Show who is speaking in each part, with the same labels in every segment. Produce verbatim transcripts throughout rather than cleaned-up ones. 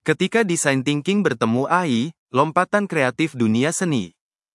Speaker 1: Ketika design thinking bertemu A I, lompatan kreatif dunia seni.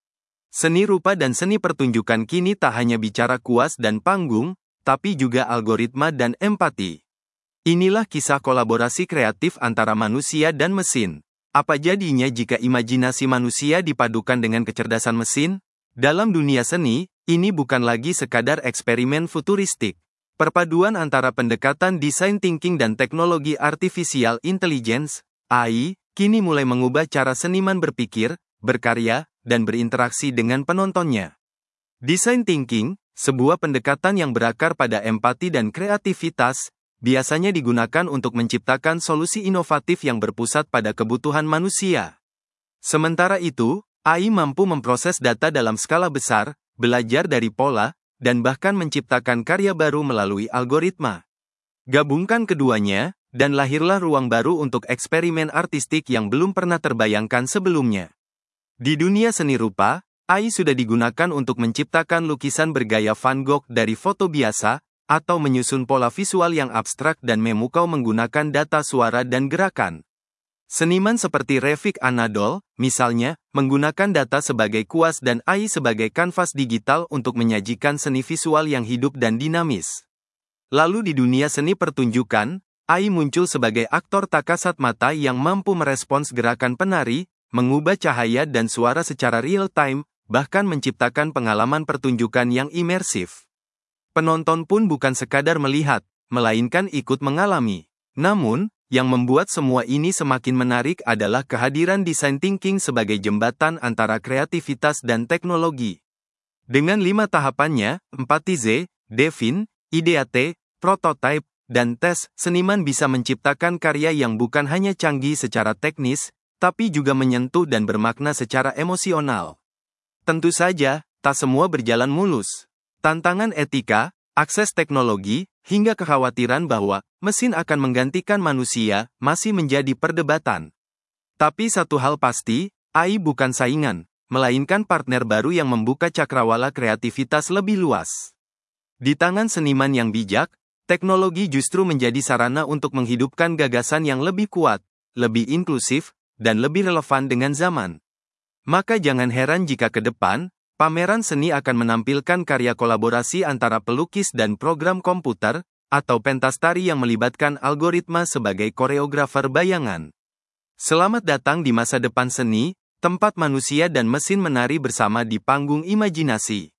Speaker 1: Seni rupa dan seni pertunjukan kini tak hanya bicara kuas dan panggung, tapi juga algoritma dan empati. Inilah kisah kolaborasi kreatif antara manusia dan mesin. Apa jadinya jika imajinasi manusia dipadukan dengan kecerdasan mesin? Dalam dunia seni, ini bukan lagi sekadar eksperimen futuristik. Perpaduan antara pendekatan design thinking dan teknologi artificial intelligence, A I, kini mulai mengubah cara seniman berpikir, berkarya, dan berinteraksi dengan penontonnya. Design thinking, sebuah pendekatan yang berakar pada empati dan kreativitas, biasanya digunakan untuk menciptakan solusi inovatif yang berpusat pada kebutuhan manusia. Sementara itu, A I mampu memproses data dalam skala besar, belajar dari pola, dan bahkan menciptakan karya baru melalui algoritma. Gabungkan keduanya, dan lahirlah ruang baru untuk eksperimen artistik yang belum pernah terbayangkan sebelumnya. Di dunia seni rupa, A I sudah digunakan untuk menciptakan lukisan bergaya Van Gogh dari foto biasa, atau menyusun pola visual yang abstrak dan memukau menggunakan data suara dan gerakan. Seniman seperti Refik Anadol, misalnya, menggunakan data sebagai kuas dan A I sebagai kanvas digital untuk menyajikan seni visual yang hidup dan dinamis. Lalu di dunia seni pertunjukan, A I muncul sebagai aktor tak kasat mata yang mampu merespons gerakan penari, mengubah cahaya dan suara secara real-time, bahkan menciptakan pengalaman pertunjukan yang imersif. Penonton pun bukan sekadar melihat, melainkan ikut mengalami. Namun, yang membuat semua ini semakin menarik adalah kehadiran design thinking sebagai jembatan antara kreativitas dan teknologi. Dengan lima tahapannya, empatize, define, ideate, prototype, dan tes, seniman bisa menciptakan karya yang bukan hanya canggih secara teknis, tapi juga menyentuh dan bermakna secara emosional. Tentu saja, tak semua berjalan mulus. Tantangan etika, akses teknologi, hingga kekhawatiran bahwa mesin akan menggantikan manusia masih menjadi perdebatan. Tapi satu hal pasti, A I bukan saingan, melainkan partner baru yang membuka cakrawala kreativitas lebih luas. Di tangan seniman yang bijak, teknologi justru menjadi sarana untuk menghidupkan gagasan yang lebih kuat, lebih inklusif, dan lebih relevan dengan zaman. Maka jangan heran jika ke depan, pameran seni akan menampilkan karya kolaborasi antara pelukis dan program komputer, atau pentas tari yang melibatkan algoritma sebagai koreografer bayangan. Selamat datang di masa depan seni, tempat manusia dan mesin menari bersama di panggung imajinasi.